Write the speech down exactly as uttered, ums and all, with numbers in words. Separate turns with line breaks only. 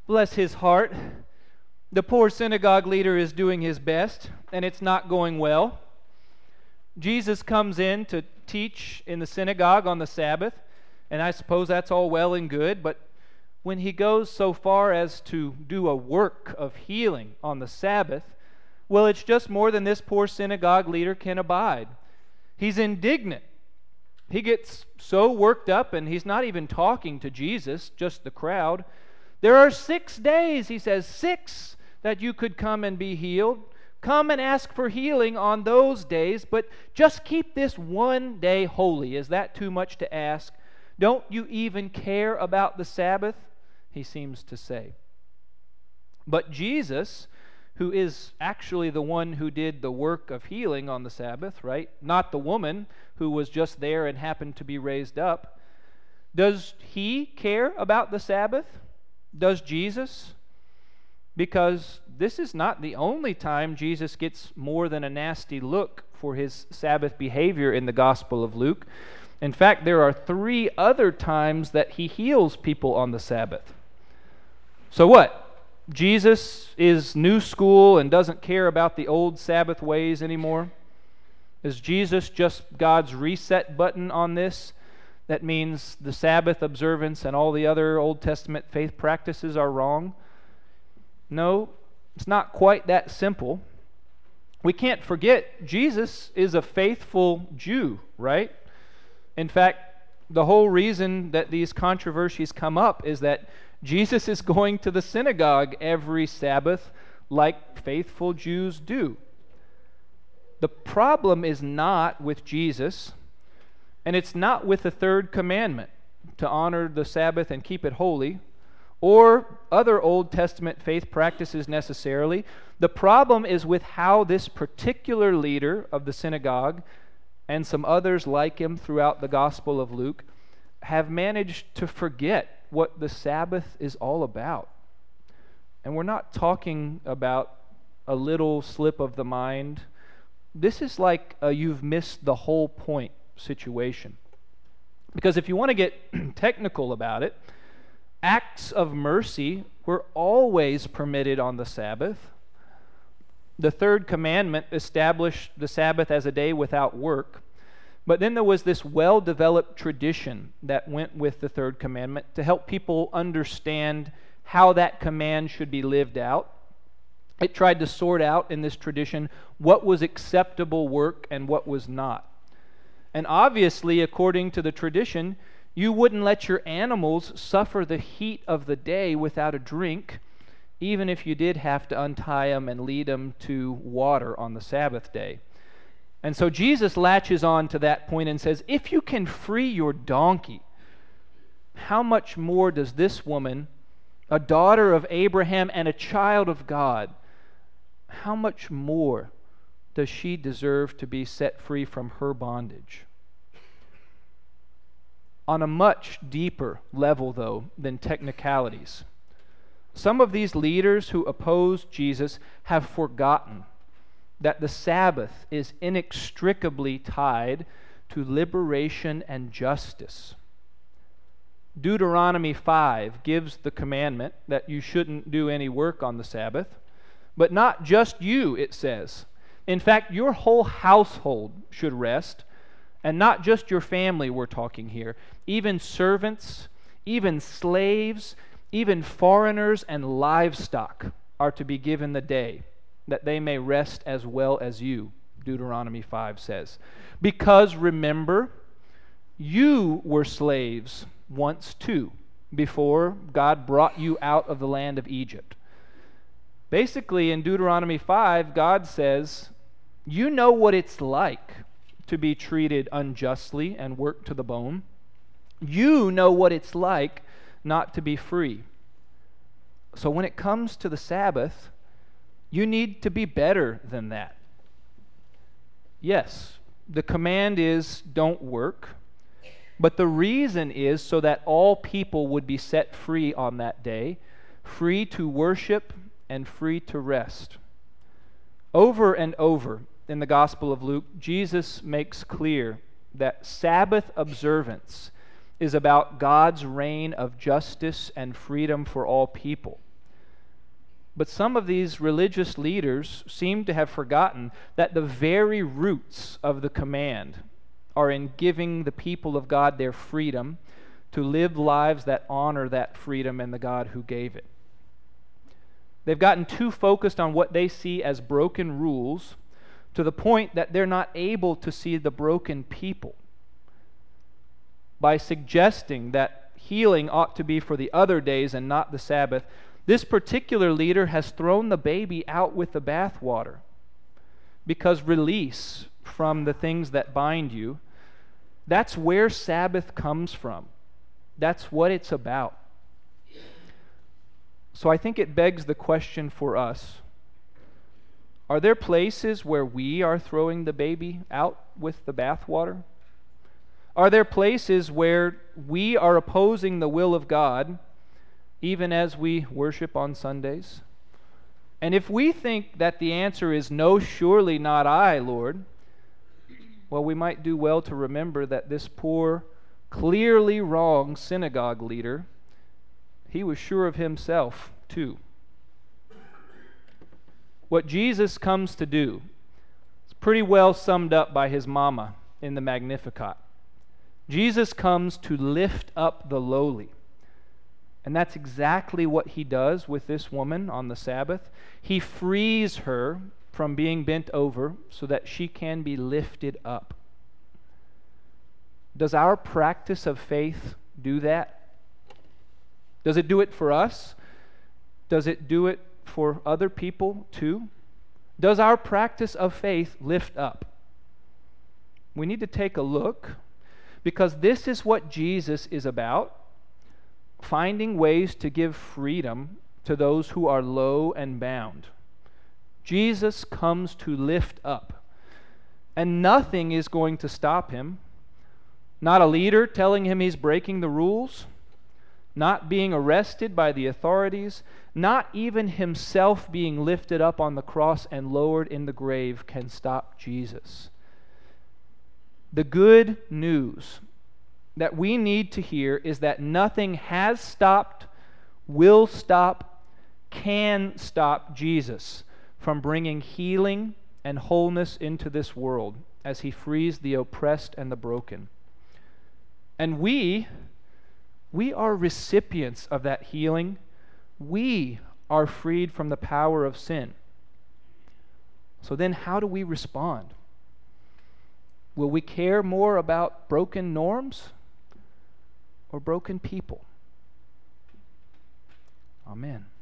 Bless his heart. The poor synagogue leader is doing his best, and it's not going well. Jesus comes in to teach in the synagogue on the Sabbath, and I suppose that's all well and good, but when he goes so far as to do a work of healing on the Sabbath, well, it's just more than this poor synagogue leader can abide. He's indignant. He gets so worked up, and he's not even talking to Jesus, just the crowd. There are six days, he says, six that you could come and be healed. Come and ask for healing on those days, but just keep this one day holy. Is that too much to ask? Don't you even care about the Sabbath? He seems to say. But Jesus, who is actually the one who did the work of healing on the Sabbath, right? Not the woman who was just there and happened to be raised up. Does he care about the Sabbath? Does Jesus? Because this is not the only time Jesus gets more than a nasty look for his Sabbath behavior in the Gospel of Luke. In fact, there are three other times that he heals people on the Sabbath. So what? Jesus is new school and doesn't care about the old Sabbath ways anymore? Is Jesus just God's reset button on this? That means the Sabbath observance and all the other Old Testament faith practices are wrong? No, it's not quite that simple. We can't forget Jesus is a faithful Jew, right? In fact, the whole reason that these controversies come up is that Jesus is going to the synagogue every Sabbath like faithful Jews do. The problem is not with Jesus, and it's not with the third commandment, to honor the Sabbath and keep it holy, or other Old Testament faith practices necessarily. The problem is with how this particular leader of the synagogue and some others like him throughout the Gospel of Luke have managed to forget what the Sabbath is all about. And we're not talking about a little slip of the mind. This is like a you've missed the whole point situation. Because if you want to get technical about it, acts of mercy were always permitted on the Sabbath. The third commandment established the Sabbath as a day without work. But then there was this well-developed tradition that went with the third commandment to help people understand how that command should be lived out. It tried to sort out in this tradition what was acceptable work and what was not. And obviously, according to the tradition, you wouldn't let your animals suffer the heat of the day without a drink, even if you did have to untie them and lead them to water on the Sabbath day. And so Jesus latches on to that point and says, if you can free your donkey, how much more does this woman, a daughter of Abraham and a child of God, how much more does she deserve to be set free from her bondage? On a much deeper level, though, than technicalities, some of these leaders who oppose Jesus have forgotten that the Sabbath is inextricably tied to liberation and justice. Deuteronomy five gives the commandment that you shouldn't do any work on the Sabbath, but not just you, it says. In fact, your whole household should rest, and not just your family we're talking here. Even servants, even slaves, even foreigners and livestock are to be given the day, that they may rest as well as you, Deuteronomy five says. Because remember, you were slaves once too, before God brought you out of the land of Egypt. Basically, in Deuteronomy five, God says, you know what it's like to be treated unjustly and worked to the bone. You know what it's like not to be free. So when it comes to the Sabbath, you need to be better than that. Yes, the command is don't work, but the reason is so that all people would be set free on that day, free to worship and free to rest. Over and over in the Gospel of Luke, Jesus makes clear that Sabbath observance is about God's reign of justice and freedom for all people. But some of these religious leaders seem to have forgotten that the very roots of the command are in giving the people of God their freedom to live lives that honor that freedom and the God who gave it. They've gotten too focused on what they see as broken rules to the point that they're not able to see the broken people. By suggesting that healing ought to be for the other days and not the Sabbath, this particular leader has thrown the baby out with the bathwater, because release from the things that bind you, that's where Sabbath comes from. That's what it's about. So I think it begs the question for us, are there places where we are throwing the baby out with the bathwater? Are there places where we are opposing the will of God, even as we worship on Sundays? And if we think that the answer is no, surely not I, Lord, well, we might do well to remember that this poor, clearly wrong synagogue leader, he was sure of himself too. What Jesus comes to do is pretty well summed up by his mama in the Magnificat. Jesus comes to lift up the lowly. And that's exactly what he does with this woman on the Sabbath. He frees her from being bent over so that she can be lifted up. Does our practice of faith do that? Does it do it for us? Does it do it for other people too? Does our practice of faith lift up? We need to take a look, because this is what Jesus is about. Finding ways to give freedom to those who are low and bound. Jesus comes to lift up, and nothing is going to stop him. Not a leader telling him he's breaking the rules, not being arrested by the authorities, not even himself being lifted up on the cross and lowered in the grave can stop Jesus. The good news that we need to hear is that nothing has stopped, will stop, can stop Jesus from bringing healing and wholeness into this world as he frees the oppressed and the broken. And we, we are recipients of that healing. We are freed from the power of sin. So then how do we respond? Will we care more about broken norms or broken people? Amen.